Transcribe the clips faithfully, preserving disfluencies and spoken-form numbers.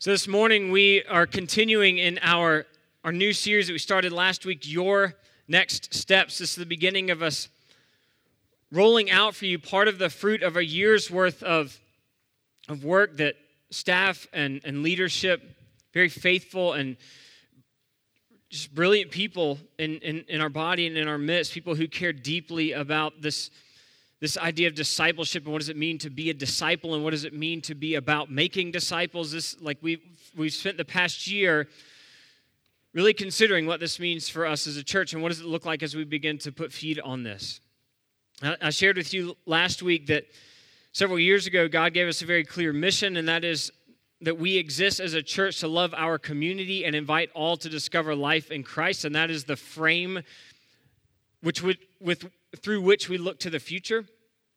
So this morning we are continuing in our, our new series that we started last week, Your Next Steps. This is the beginning of us rolling out for you part of the fruit of a year's worth of, of work that staff and, and leadership, very faithful and just brilliant people in, in, in our body and in our midst, people who care deeply about this This idea of discipleship and what does it mean to be a disciple and what does it mean to be about making disciples. This, like we we've spent the past year really considering what this means for us as a church and what does it look like as we begin to put feet on this. I, I shared with you last week that several years ago God gave us a very clear mission, and that is that we exist as a church to love our community and invite all to discover life in Christ, and that is the frame which would with through which we look to the future.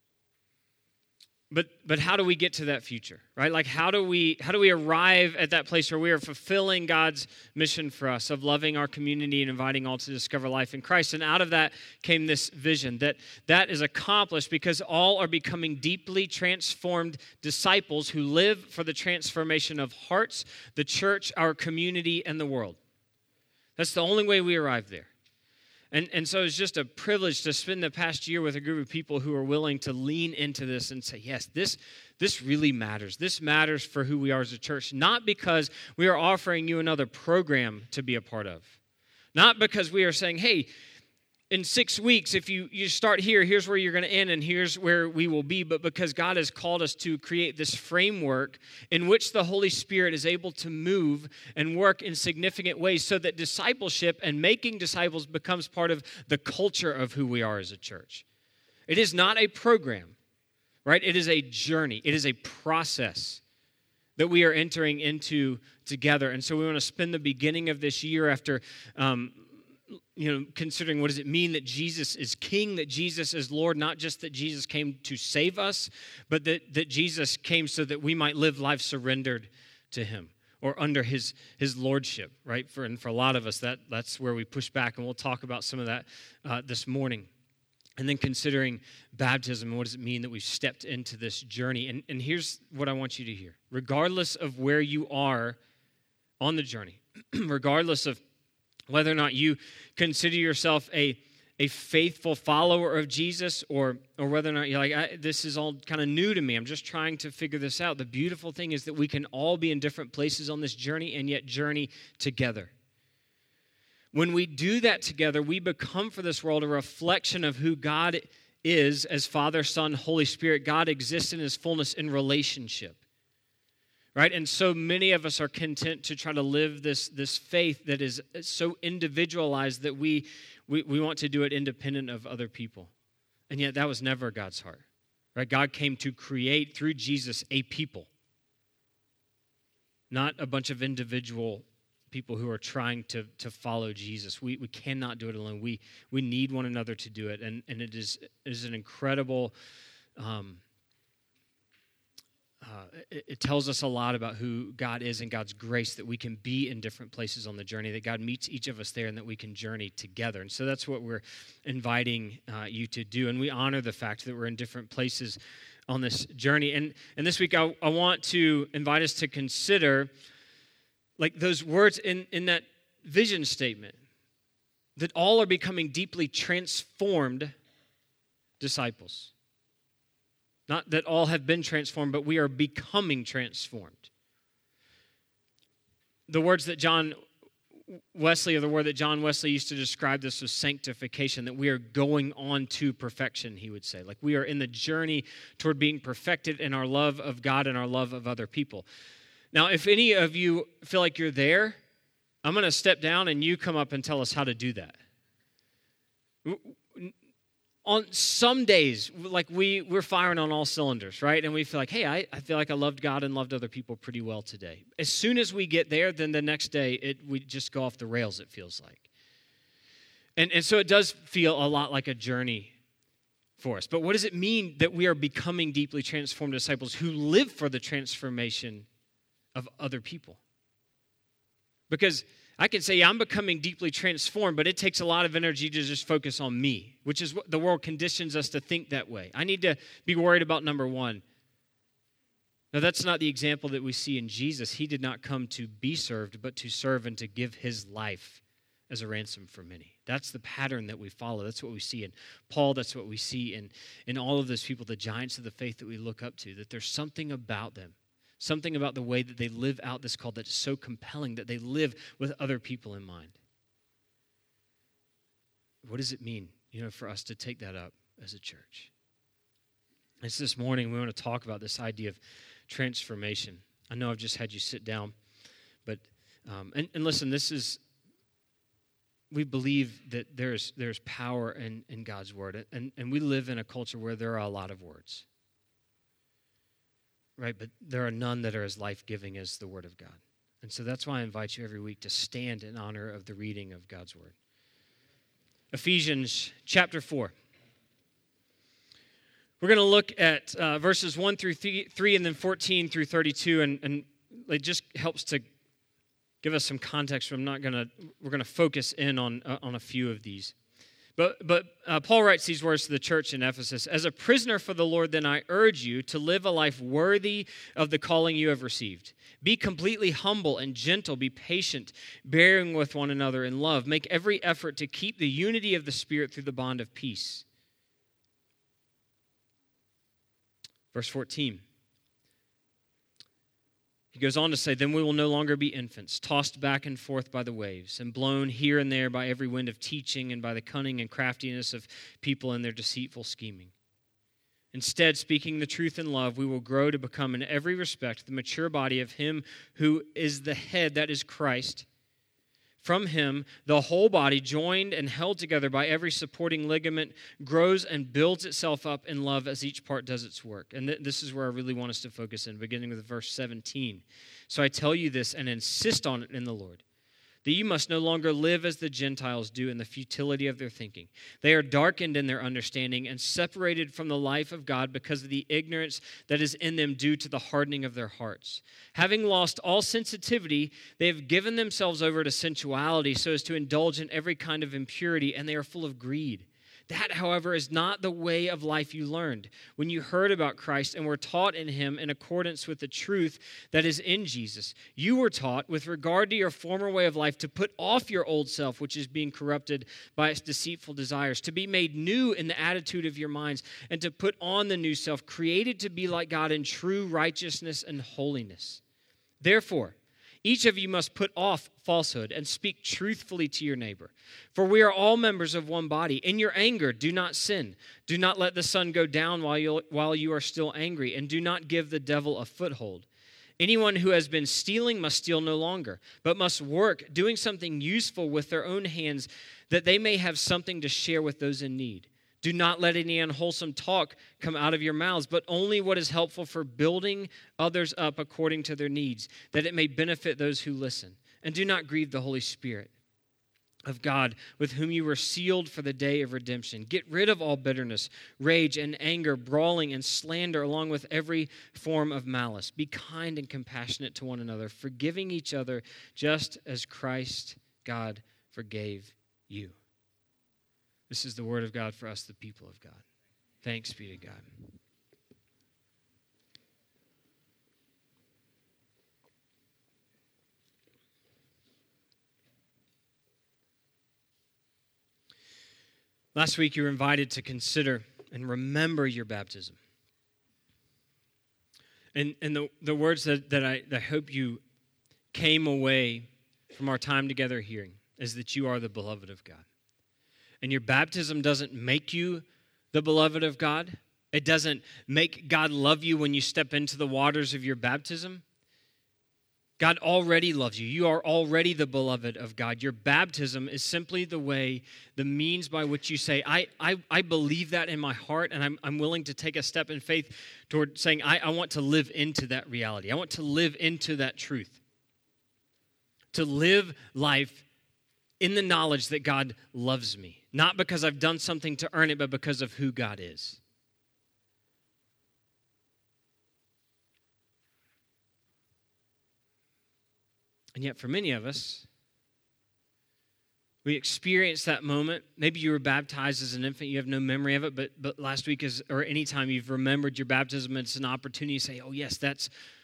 But but how do we get to that future, right? Like how do we how do we arrive at that place where we are fulfilling God's mission for us of loving our community and inviting all to discover life in Christ? And out of that came this vision that that is accomplished because all are becoming deeply transformed disciples who live for the transformation of hearts, the church, our community, and the world. That's the only way we arrive there. And and so it's just a privilege to spend the past year with a group of people who are willing to lean into this and say, yes, this, this really matters. This matters for who we are as a church, not because we are offering you another program to be a part of, not because we are saying, hey, in six weeks, if you, you start here, here's where you're going to end and here's where we will be, but because God has called us to create this framework in which the Holy Spirit is able to move and work in significant ways so that discipleship and making disciples becomes part of the culture of who we are as a church. It is not a program, right? It is a journey. It is a process that we are entering into together. And so we want to spend the beginning of this year after um, you know, considering what does it mean that Jesus is King, that Jesus is Lord, not just that Jesus came to save us, but that, that Jesus came so that we might live life surrendered to Him or under His His Lordship, right? For, and for a lot of us, that that's where we push back, and we'll talk about some of that uh, this morning. And then considering baptism, and what does it mean that we've stepped into this journey? And, and here's what I want you to hear. Regardless of where you are on the journey, regardless of whether or not you consider yourself a, a faithful follower of Jesus or or whether or not you're like, I, this is all kind of new to me. I'm just trying to figure this out. The beautiful thing is that we can all be in different places on this journey and yet journey together. When we do that together, we become for this world a reflection of who God is as Father, Son, Holy Spirit. God exists in His fullness in relationship. Right? And so many of us are content to try to live this, this faith that is so individualized that we, we, we want to do it independent of other people. And yet that was never God's heart. Right? God came to create through Jesus a people, not a bunch of individual people who are trying to, to follow Jesus. We we cannot do it alone. We we need one another to do it. And, and it is it is an incredible um Uh, it, it tells us a lot about who God is and God's grace, that we can be in different places on the journey, that God meets each of us there and that we can journey together. And so that's what we're inviting uh, you to do. And we honor the fact that we're in different places on this journey. And, and this week I, I want to invite us to consider like those words in, in that vision statement, that all are becoming deeply transformed disciples. Not that all have been transformed, but we are becoming transformed. The words that John Wesley, or the word that John Wesley used to describe this was sanctification, that we are going on to perfection, he would say. Like we are in the journey toward being perfected in our love of God and our love of other people. Now, if any of you feel like you're there, I'm going to step down and you come up and tell us how to do that. On some days, like we, we're firing on all cylinders, right? And we feel like, hey, I, I feel like I loved God and loved other people pretty well today. As soon as we get there, then the next day, it we just go off the rails, it feels like. And, and so it does feel a lot like a journey for us. But what does it mean that we are becoming deeply transformed disciples who live for the transformation of other people? Because I can say, yeah, I'm becoming deeply transformed, but it takes a lot of energy to just focus on me, which is what the world conditions us to think that way. I need to be worried about number one. Now, that's not the example that we see in Jesus. He did not come to be served, but to serve and to give his life as a ransom for many. That's the pattern that we follow. That's what we see in Paul. That's what we see in, in all of those people, the giants of the faith that we look up to, that there's something about them, something about the way that they live out this call that is so compelling, that they live with other people in mind. What does it mean, you know, for us to take that up as a church? It's this morning we want to talk about this idea of transformation. I know I've just had you sit down, but, um, and, and listen, this is, we believe that there's there's power in, in God's word, and, and we live in a culture where there are a lot of words, right? But there are none that are as life-giving as the word of God. And so that's why I invite you every week to stand in honor of the reading of God's word. Ephesians chapter four. We're going to look at uh, verses one through three and then fourteen through thirty-two, and, and it just helps to give us some context. I'm not going to, we're going to focus in on, uh, on a few of these. But, but uh, Paul writes these words to the church in Ephesus. As a prisoner for the Lord, then I urge you to live a life worthy of the calling you have received. Be completely humble and gentle. Be patient, bearing with one another in love. Make every effort to keep the unity of the Spirit through the bond of peace. Verse fourteen. He goes on to say, then we will no longer be infants, tossed back and forth by the waves, and blown here and there by every wind of teaching and by the cunning and craftiness of people and their deceitful scheming. Instead, speaking the truth in love, we will grow to become in every respect the mature body of him who is the head, that is Christ. From him, the whole body, joined and held together by every supporting ligament, grows and builds itself up in love as each part does its work. And th- this is where I really want us to focus in, beginning with verse seventeen. So I tell you this and insist on it in the Lord, that you must no longer live as the Gentiles do in the futility of their thinking. They are darkened in their understanding and separated from the life of God because of the ignorance that is in them due to the hardening of their hearts. Having lost all sensitivity, they have given themselves over to sensuality so as to indulge in every kind of impurity, and they are full of greed. That, however, is not the way of life you learned when you heard about Christ and were taught in him in accordance with the truth that is in Jesus. You were taught, with regard to your former way of life, to put off your old self, which is being corrupted by its deceitful desires, to be made new in the attitude of your minds, and to put on the new self, created to be like God in true righteousness and holiness. Therefore, each of you must put off falsehood and speak truthfully to your neighbor. For we are all members of one body. In your anger, do not sin. Do not let the sun go down while you while you are still angry, and do not give the devil a foothold. Anyone who has been stealing must steal no longer, but must work, doing something useful with their own hands, that they may have something to share with those in need. Do not let any unwholesome talk come out of your mouths, but only what is helpful for building others up according to their needs, that it may benefit those who listen. And do not grieve the Holy Spirit of God, with whom you were sealed for the day of redemption. Get rid of all bitterness, rage, and anger, brawling, and slander, along with every form of malice. Be kind and compassionate to one another, forgiving each other, just as Christ, God, forgave you. This is the word of God for us, the people of God. Thanks be to God. Last week, you were invited to consider and remember your baptism. And, and the, the words that, that, I, that I hope you came away from our time together hearing is that you are the beloved of God. And your baptism doesn't make you the beloved of God. It doesn't make God love you when you step into the waters of your baptism. God already loves you. You are already the beloved of God. Your baptism is simply the way, the means by which you say, I I, I believe that in my heart, and I'm, I'm willing to take a step in faith toward saying, I, I want to live into that reality. I want to live into that truth. To live life in the knowledge that God loves me. Not because I've done something to earn it, but because of who God is. And yet for many of us, we experience that moment. Maybe you were baptized as an infant, you have no memory of it, but but last week is, or anytime you've remembered your baptism, it's an opportunity to say, oh yes, that's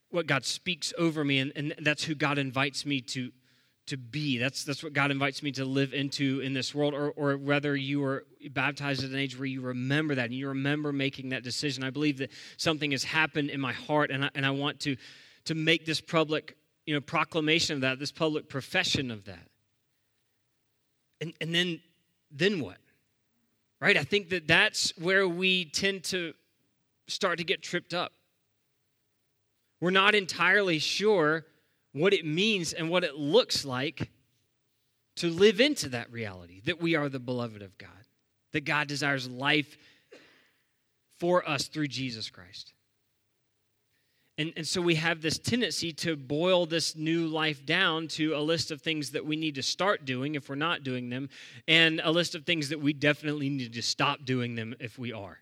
what God speaks over me, and, and that's who God invites me to, to be. That's that's what God invites me to live into in this world, or, or whether you were baptized at an age where you remember that, and you remember making that decision. I believe that something has happened in my heart, and I, and I want to, to make this public, you know, proclamation of that, this public profession of that. And, and then, then what? Right? I think that that's where we tend to start to get tripped up. We're not entirely sure what it means and what it looks like to live into that reality, that we are the beloved of God, that God desires life for us through Jesus Christ. And, and so we have this tendency to boil this new life down to a list of things that we need to start doing if we're not doing them, and a list of things that we definitely need to stop doing them if we are.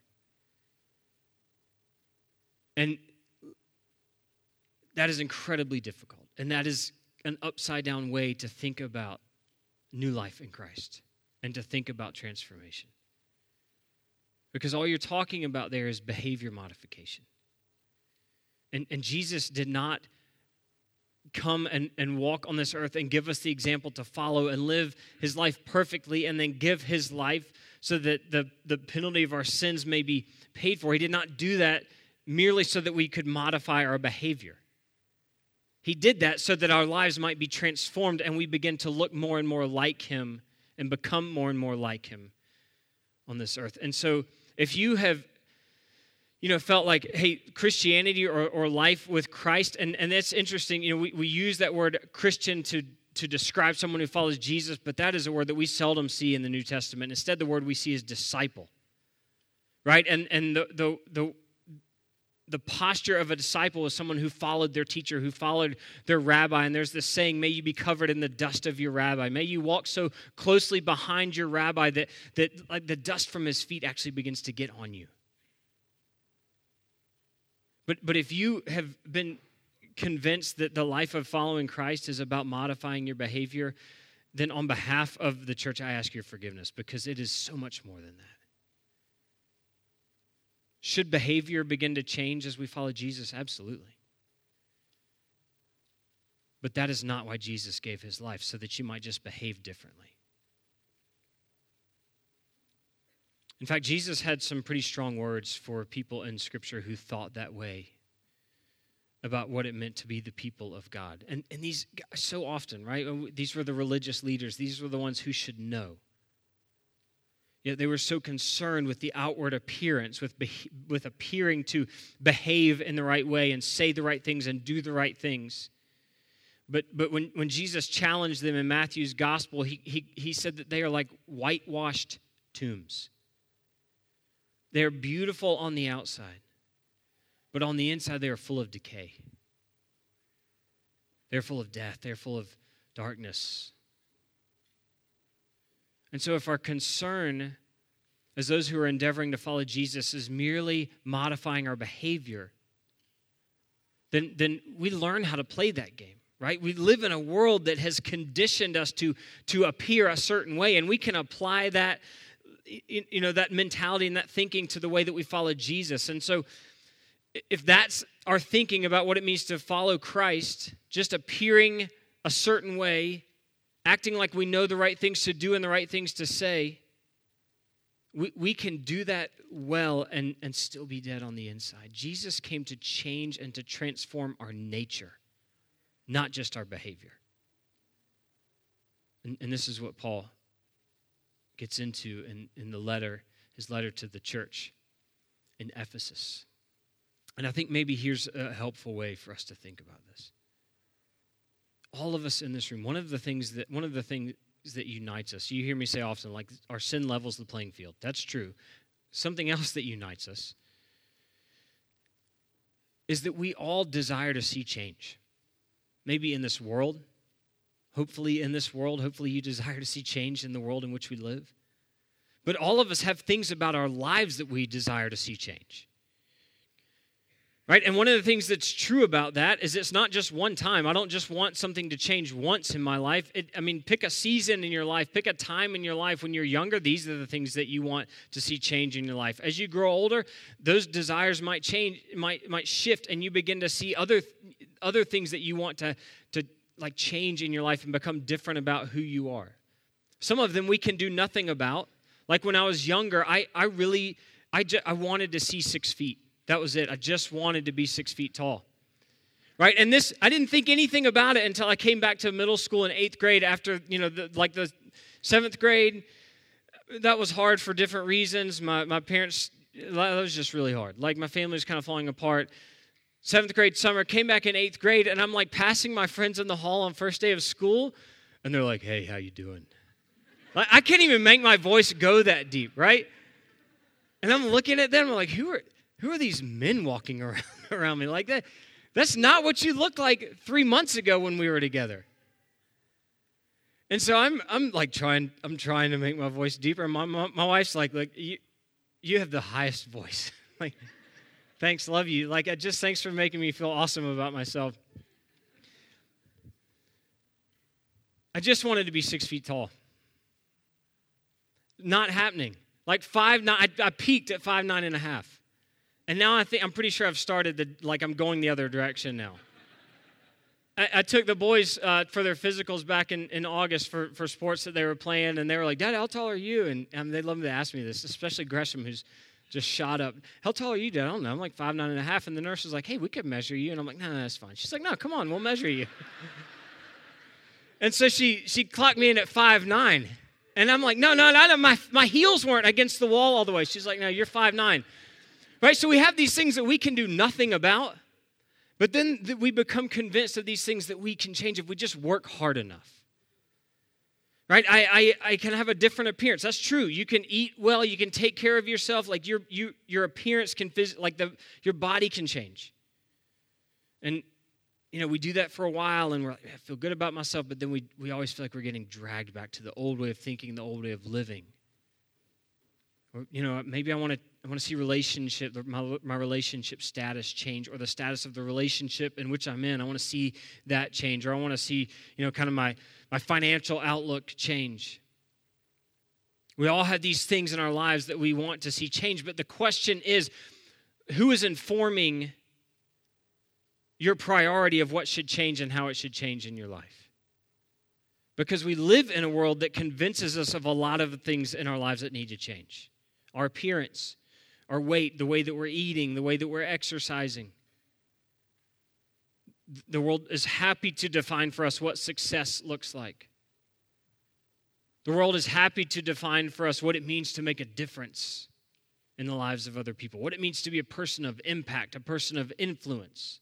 And that is incredibly difficult. And that is an upside-down way to think about new life in Christ and to think about transformation. Because all you're talking about there is behavior modification. And, and Jesus did not come and, and walk on this earth and give us the example to follow and live his life perfectly and then give his life so that the, the penalty of our sins may be paid for. He did not do that merely so that we could modify our behavior. He did that so that our lives might be transformed and we begin to look more and more like him and become more and more like him on this earth. And so if you have, you know, felt like, hey, Christianity or, or life with Christ, and, and that's interesting, you know, we, we use that word Christian to, to describe someone who follows Jesus, but that is a word that we seldom see in the New Testament. Instead, the word we see is disciple, right? And, and the, the, the The posture of a disciple is someone who followed their teacher, who followed their rabbi. And there's this saying, may you be covered in the dust of your rabbi. May you walk so closely behind your rabbi that, that like the dust from his feet actually begins to get on you. But, but if you have been convinced that the life of following Christ is about modifying your behavior, then on behalf of the church, I ask your forgiveness, because it is so much more than that. Should behavior begin to change as we follow Jesus? Absolutely. But that is not why Jesus gave his life, so that you might just behave differently. In fact, Jesus had some pretty strong words for people in Scripture who thought that way about what it meant to be the people of God. And, and these, so often, right? These were the religious leaders. These were the ones who should know. Yet they were so concerned with the outward appearance, with, be- with appearing to behave in the right way and say the right things and do the right things. But but when, when Jesus challenged them in Matthew's gospel, he, he, he said that they are like whitewashed tombs. They're beautiful on the outside, but on the inside they are full of decay. They're full of death. They're full of darkness. And so if our concern as those who are endeavoring to follow Jesus is merely modifying our behavior, then, then we learn how to play that game, right? We live in a world that has conditioned us to, to appear a certain way, and we can apply that, you know, that mentality and that thinking to the way that we follow Jesus. And so if that's our thinking about what it means to follow Christ, just appearing a certain way, acting like we know the right things to do and the right things to say, we, we can do that well and, and still be dead on the inside. Jesus came to change and to transform our nature, not just our behavior. And, and this is what Paul gets into in, in the letter, his letter to the church in Ephesus. And I think maybe here's a helpful way for us to think about this. All of us in this room, one of the things that one of the things that unites us, you hear me say often, like our sin levels the playing field. That's true. Something else that unites us is that we all desire to see change. Maybe in this world, hopefully in this world, hopefully you desire to see change in the world in which we live. But all of us have things about our lives that we desire to see change. Right? And one of the things that's true about that is it's not just one time. I don't just want something to change once in my life. It, I mean, pick a season in your life. Pick a time in your life when you're younger. These are the things that you want to see change in your life. As you grow older, those desires might change, might might shift, and you begin to see other other things that you want to, to like change in your life and become different about who you are. Some of them we can do nothing about. Like when I was younger, I, I really, I, ju- I wanted to see six feet. That was it. I just wanted to be six feet tall. Right? And this, I didn't think anything about it until I came back to middle school in eighth grade after, you know, the, like the seventh grade. That was hard for different reasons. My my parents, that was just really hard. Like my family was kind of falling apart. Seventh grade summer, came back in eighth grade, and I'm like passing my friends in the hall on first day of school, and they're like, hey, how you doing? Like, I can't even make my voice go that deep, right? And I'm looking at them, I'm like, who are who are these men walking around around me like that? That's not what you looked like three months ago when we were together. And so I'm I'm like trying I'm trying to make my voice deeper. My my, my wife's like, like you, you have the highest voice. Like, thanks, love you. Like, I just thanks for making me feel awesome about myself. I just wanted to be six feet tall. Not happening. Like five nine. I, I peaked at five nine and a half, and now I think I'm pretty sure I've started the like I'm going the other direction now. I, I took the boys uh, for their physicals back in, in August for, for sports that they were playing, and they were like, Dad, how tall are you? And um, they love to ask me this, especially Gresham, who's just shot up. How tall are you, Dad? I don't know. I'm like five nine and a half. And the nurse was like, hey, we could measure you. And I'm like, no, no, that's fine. She's like, no, come on, we'll measure you. And so she she clocked me in at five nine. And I'm like, no, no, no, no, my, my heels weren't against the wall all the way. She's like, no, you're five nine. Right? So we have these things that we can do nothing about. But then we become convinced of these things that we can change if we just work hard enough. Right? I, I I can have a different appearance. That's true. You can eat well. You can take care of yourself. Like your you your appearance can phys- like the your body can change. And you know we do that for a while, and we're like, I feel good about myself. But then we we always feel like we're getting dragged back to the old way of thinking, the old way of living. Or, you know, maybe I want to I want to see relationship my my relationship status change, or the status of the relationship in which I'm in. I want to see that change, or I want to see you know kind of my my financial outlook change. We all have these things in our lives that we want to see change, but the question is, who is informing your priority of what should change and how it should change in your life? Because we live in a world that convinces us of a lot of things in our lives that need to change. Our appearance, our weight, the way that we're eating, the way that we're exercising. The world is happy to define for us what success looks like. The world is happy to define for us what it means to make a difference in the lives of other people, what it means to be a person of impact, a person of influence.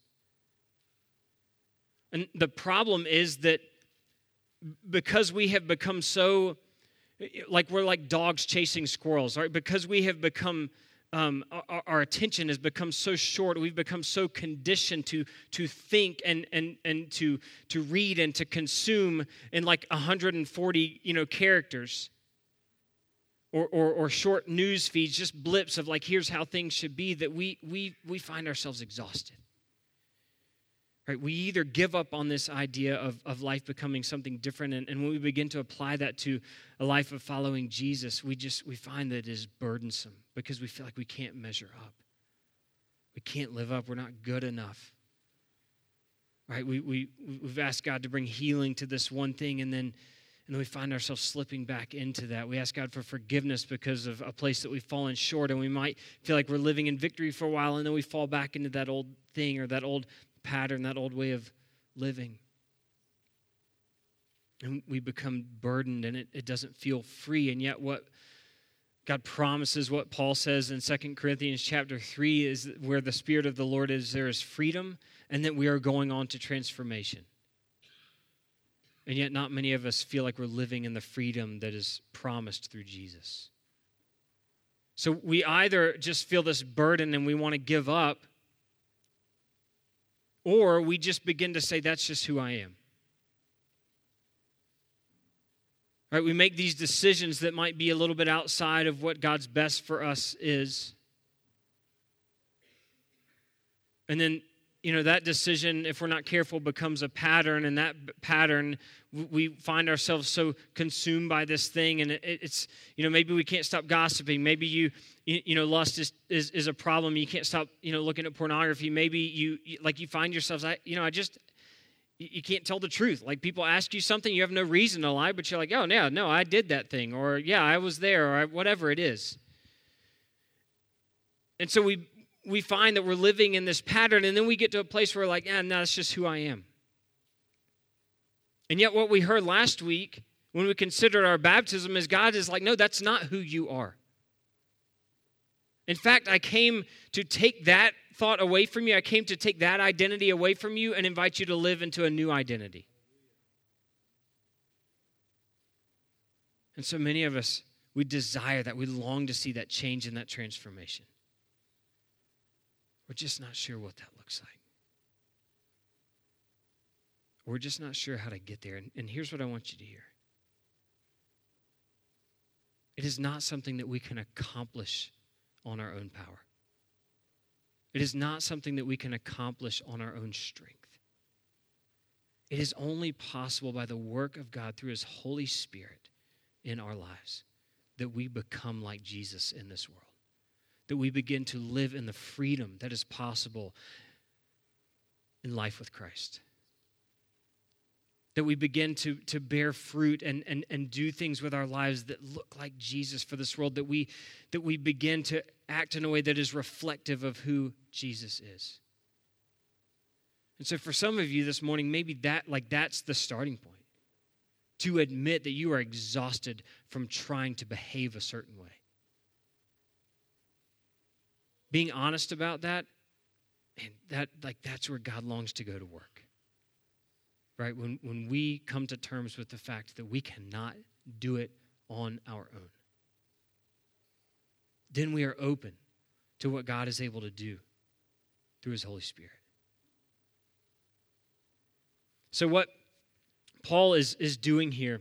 And the problem is that because we have become so, like we're like dogs chasing squirrels, right? Because we have become, um, our, our attention has become so short, we've become so conditioned to to think and and and to to read and to consume in like one hundred forty, you know, characters. Or, or or short news feeds, just blips of like, here's how things should be, that we we we find ourselves exhausted. Right? We either give up on this idea of, of life becoming something different, and, and when we begin to apply that to a life of following Jesus, we just we find that it is burdensome because we feel like we can't measure up. We can't live up. We're not good enough. Right? We we we've asked God to bring healing to this one thing, and then and then we find ourselves slipping back into that. We ask God for forgiveness because of a place that we've fallen short, and we might feel like we're living in victory for a while, and then we fall back into that old thing or that old pattern, that old way of living. And we become burdened, and it, it doesn't feel free. And yet what God promises, what Paul says in Second Corinthians chapter three, is where the Spirit of the Lord is, there is freedom, and that we are going on to transformation. And yet not many of us feel like we're living in the freedom that is promised through Jesus. So we either just feel this burden and we want to give up, or we just begin to say, that's just who I am. Right? We make these decisions that might be a little bit outside of what God's best for us is. And then you know, that decision, if we're not careful, becomes a pattern, and that b- pattern, w- we find ourselves so consumed by this thing, and it, it's, you know, maybe we can't stop gossiping. Maybe you, you, you know, lust is, is is a problem. You can't stop, you know, looking at pornography. Maybe you, you like, you find yourselves, I, you know, I just, you, you can't tell the truth. Like, people ask you something, you have no reason to lie, but you're like, oh, yeah, no, I did that thing, or yeah, I was there, or whatever it is. And so we we find that we're living in this pattern, and then we get to a place where we're like, yeah, no, that's just who I am. And yet what we heard last week when we considered our baptism is God is like, no, that's not who you are. In fact, I came to take that thought away from you. I came to take that identity away from you and invite you to live into a new identity. And so many of us, we desire that. We long to see that change and that transformation. We're just not sure what that looks like. We're just not sure how to get there. And, and here's what I want you to hear. It is not something that we can accomplish on our own power. It is not something that we can accomplish on our own strength. It is only possible by the work of God through His Holy Spirit in our lives that we become like Jesus in this world. That we begin to live in the freedom that is possible in life with Christ. That we begin to, to bear fruit and, and, and do things with our lives that look like Jesus for this world. That we, that we begin to act in a way that is reflective of who Jesus is. And so for some of you this morning, maybe that like that's the starting point. To admit that you are exhausted from trying to behave a certain way. Being honest about that, and that like that's where God longs to go to work. Right? When when we come to terms with the fact that we cannot do it on our own. Then we are open to what God is able to do through His Holy Spirit. So what Paul is, is doing here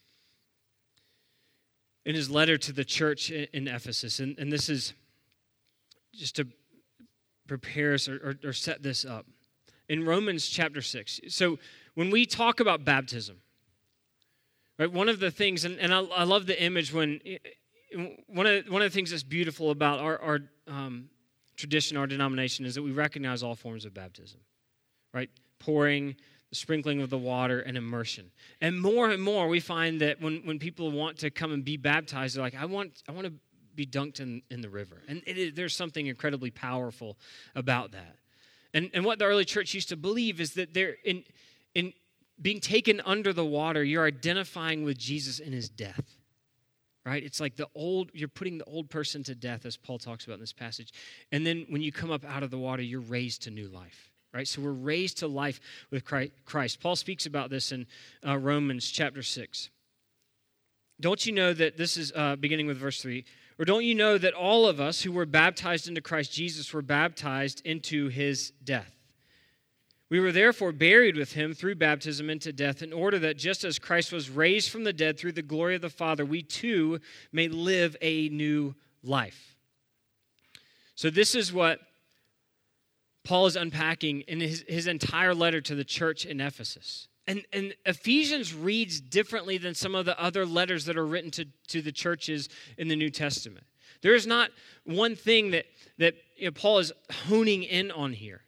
in his letter to the church in, in Ephesus, and, and this is just to prepare us or, or, or set this up. In Romans chapter six, so when we talk about baptism, right, one of the things, and, and I, I love the image when, one of, one of the things that's beautiful about our, our um, tradition, our denomination, is that we recognize all forms of baptism, right? Pouring, the sprinkling of the water, and immersion. And more and more we find that when, when people want to come and be baptized, they're like, I want I want to be dunked in, in the river. And it is, there's something incredibly powerful about that. And and what the early church used to believe is that they're in in being taken under the water, you're identifying with Jesus in His death. Right? It's like the old, you're putting the old person to death, as Paul talks about in this passage. And then when you come up out of the water, you're raised to new life. Right? So we're raised to life with Christ. Paul speaks about this in uh, Romans chapter six. Don't you know that, this is uh, beginning with verse three, or don't you know that all of us who were baptized into Christ Jesus were baptized into His death? We were therefore buried with Him through baptism into death, in order that just as Christ was raised from the dead through the glory of the Father, we too may live a new life. So this is what Paul is unpacking in his, his entire letter to the church in Ephesus. And, and Ephesians reads differently than some of the other letters that are written to, to the churches in the New Testament. There is not one thing that, that you know, Paul is honing in on here.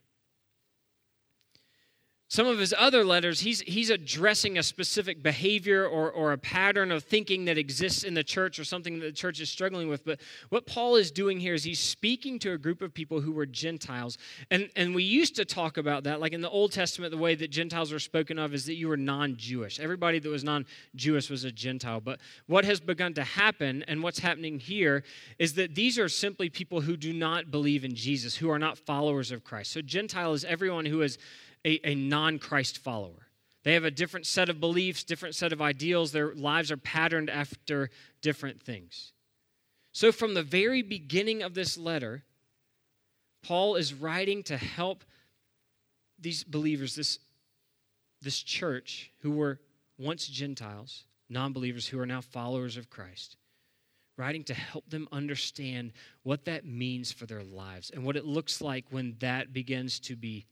Some of his other letters, he's he's addressing a specific behavior or, or a pattern of thinking that exists in the church or something that the church is struggling with. But what Paul is doing here is he's speaking to a group of people who were Gentiles. And, and we used to talk about that. Like in the Old Testament, the way that Gentiles were spoken of is that you were non-Jewish. Everybody that was non-Jewish was a Gentile. But what has begun to happen and what's happening here is that these are simply people who do not believe in Jesus, who are not followers of Christ. So Gentile is everyone who is A, a non-Christ follower. They have a different set of beliefs, different set of ideals. Their lives are patterned after different things. So from the very beginning of this letter, Paul is writing to help these believers, this, this church who were once Gentiles, non-believers who are now followers of Christ, writing to help them understand what that means for their lives and what it looks like when that begins to be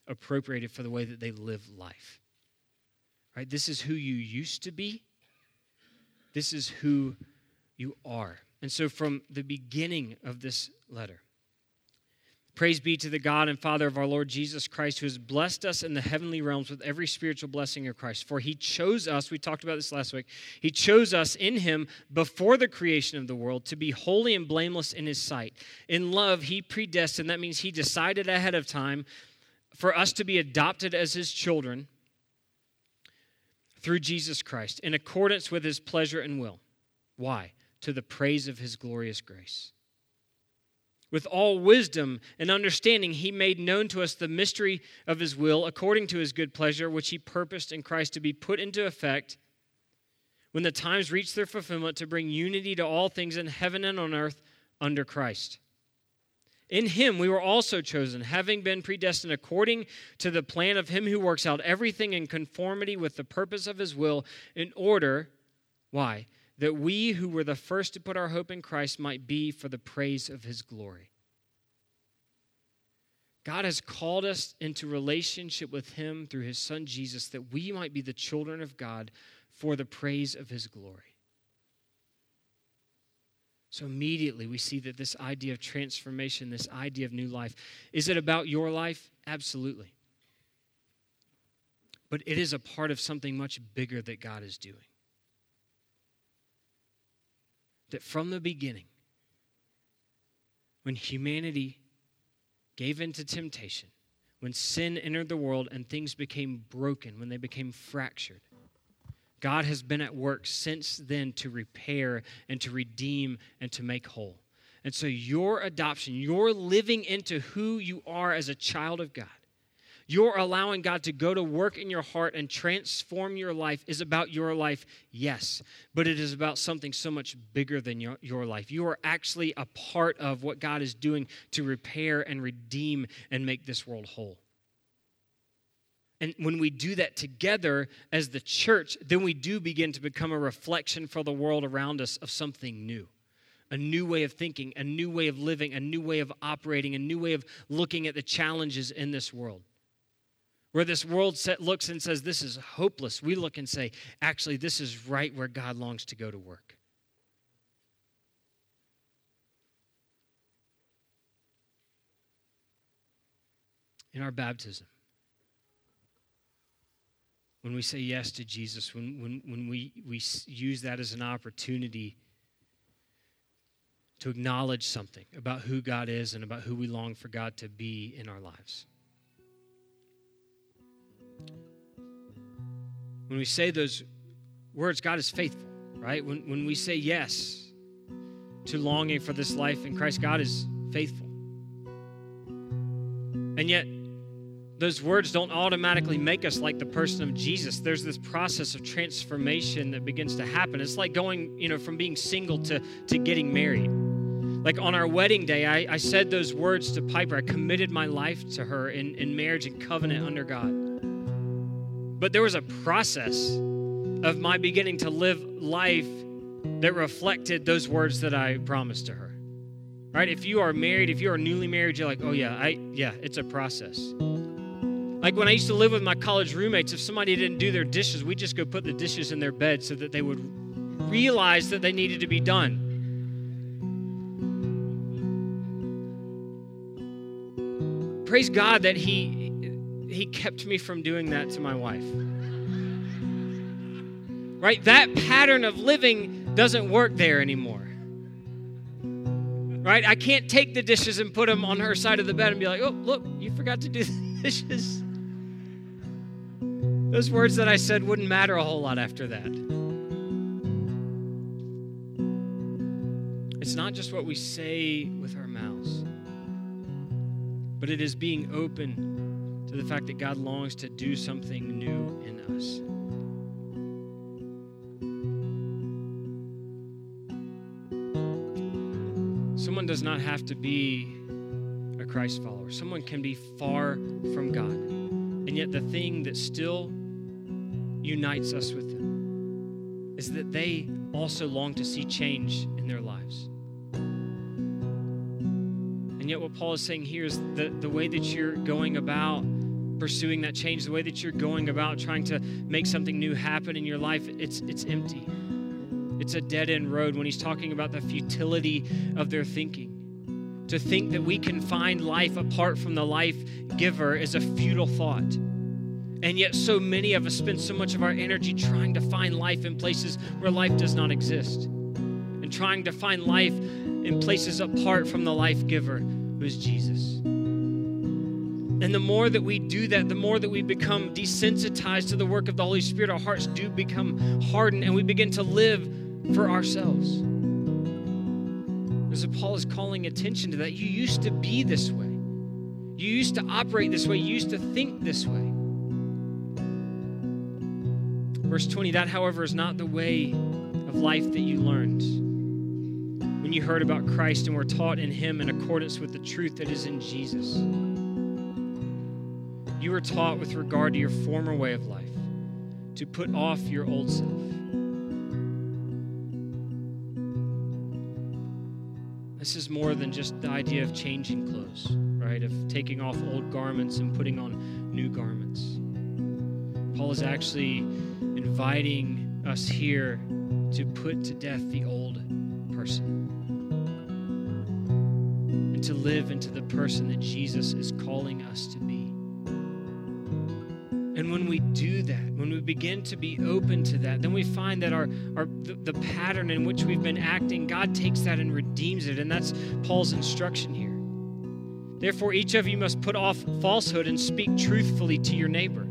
appropriated for the way that they live life. Right? This is who you used to be. This is who you are. And so from the beginning of this letter, praise be to the God and Father of our Lord Jesus Christ, who has blessed us in the heavenly realms with every spiritual blessing of Christ. For he chose us, we talked about this last week, he chose us in him before the creation of the world to be holy and blameless in his sight. In love, he predestined, that means he decided ahead of time for us to be adopted as his children through Jesus Christ, in accordance with his pleasure and will. Why? To the praise of his glorious grace. With all wisdom and understanding, he made known to us the mystery of his will, according to his good pleasure, which he purposed in Christ to be put into effect when the times reach their fulfillment, to bring unity to all things in heaven and on earth under Christ. In him we were also chosen, having been predestined according to the plan of him who works out everything in conformity with the purpose of his will, in order, why? That we who were the first to put our hope in Christ might be for the praise of his glory. God has called us into relationship with him through his son Jesus, that we might be the children of God for the praise of his glory. So immediately we see that this idea of transformation, this idea of new life, is it about your life? Absolutely. But it is a part of something much bigger that God is doing. That from the beginning, when humanity gave into temptation, when sin entered the world and things became broken, when they became fractured, God has been at work since then to repair and to redeem and to make whole. And so your adoption, your living into who you are as a child of God, you're allowing God to go to work in your heart and transform your life is about your life, yes, but it is about something so much bigger than your, your life. You are actually a part of what God is doing to repair and redeem and make this world whole. And when we do that together as the church, then we do begin to become a reflection for the world around us of something new. A new way of thinking, a new way of living, a new way of operating, a new way of looking at the challenges in this world. Where this world set, looks and says, this is hopeless, we look and say, actually, this is right where God longs to go to work. In our baptism, when we say yes to Jesus, when, when, when we, we use that as an opportunity to acknowledge something about who God is and about who we long for God to be in our lives. When we say those words, God is faithful, right? When, when we say yes to longing for this life in Christ, God is faithful. And yet, those words don't automatically make us like the person of Jesus. There's this process of transformation that begins to happen. It's like going, you know, from being single to, to getting married. Like on our wedding day, I, I said those words to Piper. I committed my life to her in, in marriage and covenant under God. But there was a process of my beginning to live life that reflected those words that I promised to her. Right? If you are married, if you are newly married, you're like, oh yeah, I yeah, it's a process. Like when I used to live with my college roommates, if somebody didn't do their dishes, we'd just go put the dishes in their bed so that they would realize that they needed to be done. Praise God that he He kept me from doing that to my wife. Right? That pattern of living doesn't work there anymore. Right? I can't take the dishes and put them on her side of the bed and be like, oh, look, you forgot to do the dishes. Those words that I said wouldn't matter a whole lot after that. It's not just what we say with our mouths, but it is being open to the fact that God longs to do something new in us. Someone does not have to be a Christ follower. Someone can be far from God. And yet the thing that still unites us with them is that they also long to see change in their lives. And yet what Paul is saying here is that the way that you're going about pursuing that change, the way that you're going about trying to make something new happen in your life, it's it's empty. It's a dead-end road when he's talking about the futility of their thinking. To think that we can find life apart from the life giver is a futile thought. And yet so many of us spend so much of our energy trying to find life in places where life does not exist. And trying to find life in places apart from the life giver, who is Jesus. And the more that we do that, the more that we become desensitized to the work of the Holy Spirit, our hearts do become hardened and we begin to live for ourselves. So Paul is calling attention to that. You used to be this way. You used to operate this way. You used to think this way. Verse twenty, that, however, is not the way of life that you learned when you heard about Christ and were taught in him in accordance with the truth that is in Jesus. You were taught with regard to your former way of life to put off your old self. This is more than just the idea of changing clothes, right? Of taking off old garments and putting on new garments. Paul is actually inviting us here to put to death the old person and to live into the person that Jesus is calling us to be. And when we do that, when we begin to be open to that, then we find that our, our the, the pattern in which we've been acting, God takes that and redeems it. And that's Paul's instruction here. Therefore, each of you must put off falsehood and speak truthfully to your neighbor.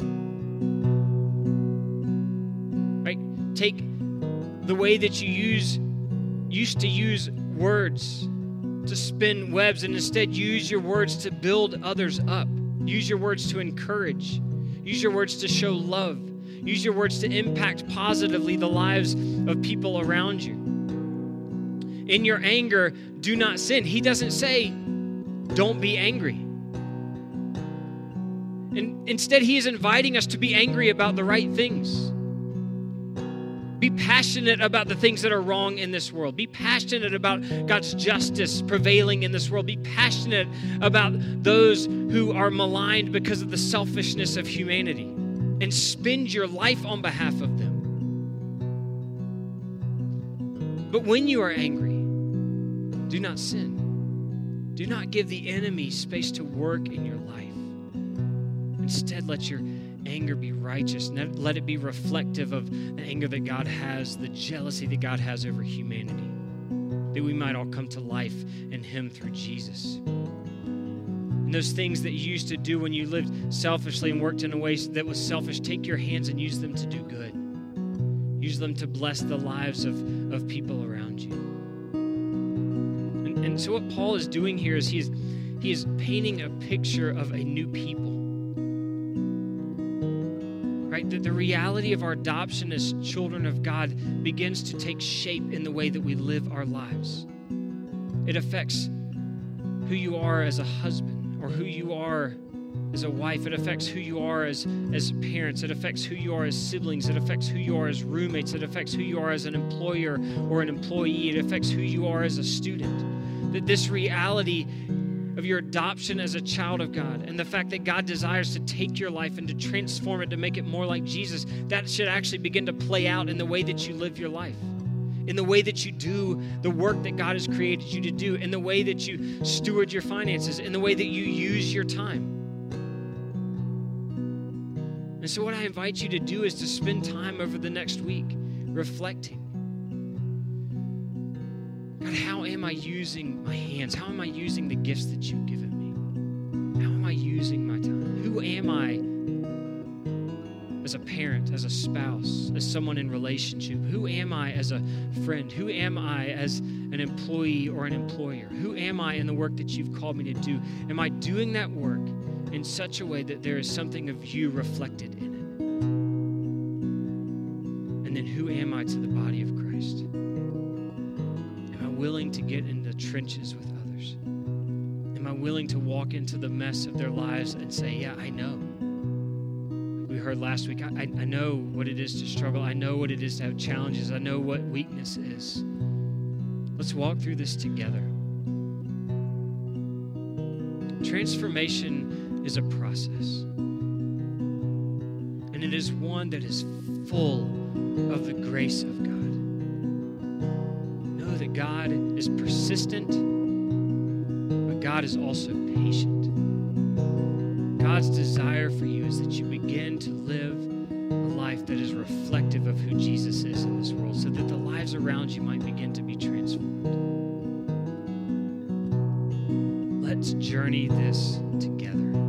Right? Take the way that you use used to use words to spin webs and instead use your words to build others up. Use your words to encourage. Use your words to show love. Use your words to impact positively the lives of people around you. In your anger, do not sin. He doesn't say, don't be angry. And instead, he is inviting us to be angry about the right things. Be passionate about the things that are wrong in this world. Be passionate about God's justice prevailing in this world. Be passionate about those who are maligned because of the selfishness of humanity. And spend your life on behalf of them. But when you are angry, do not sin. Do not give the enemy space to work in your life. Instead, let your anger be righteous. Let it be reflective of the anger that God has, the jealousy that God has over humanity, that we might all come to life in him through Jesus. And those things that you used to do when you lived selfishly and worked in a way that was selfish, take your hands and use them to do good. Use them to bless the lives of, of people around you. And, and so what Paul is doing here is he is, he is painting a picture of a new people. Right? That the reality of our adoption as children of God begins to take shape in the way that we live our lives. It affects who you are as a husband or who you are as a wife. It affects who you are as, as parents. It affects who you are as siblings. It affects who you are as roommates. It affects who you are as an employer or an employee. It affects who you are as a student. That this reality of your adoption as a child of God and the fact that God desires to take your life and to transform it to make it more like Jesus, that should actually begin to play out in the way that you live your life, in the way that you do the work that God has created you to do, in the way that you steward your finances, in the way that you use your time. And so what I invite you to do is to spend time over the next week reflecting. God, how am I using my hands? How am I using the gifts that you've given me? How am I using my time? Who am I as a parent, as a spouse, as someone in relationship? Who am I as a friend? Who am I as an employee or an employer? Who am I in the work that you've called me to do? Am I doing that work in such a way that there is something of you reflected in it? And then who am I to the body of Christ? Willing to get in the trenches with others? Am I willing to walk into the mess of their lives and say, yeah, I know. We heard last week, I, I know what it is to struggle. I know what it is to have challenges. I know what weakness is. Let's walk through this together. Transformation is a process. and it is one that is full of the grace of God. Know that God is persistent, but God is also patient. God's desire for you is that you begin to live a life that is reflective of who Jesus is in this world, so that the lives around you might begin to be transformed. Let's journey this together.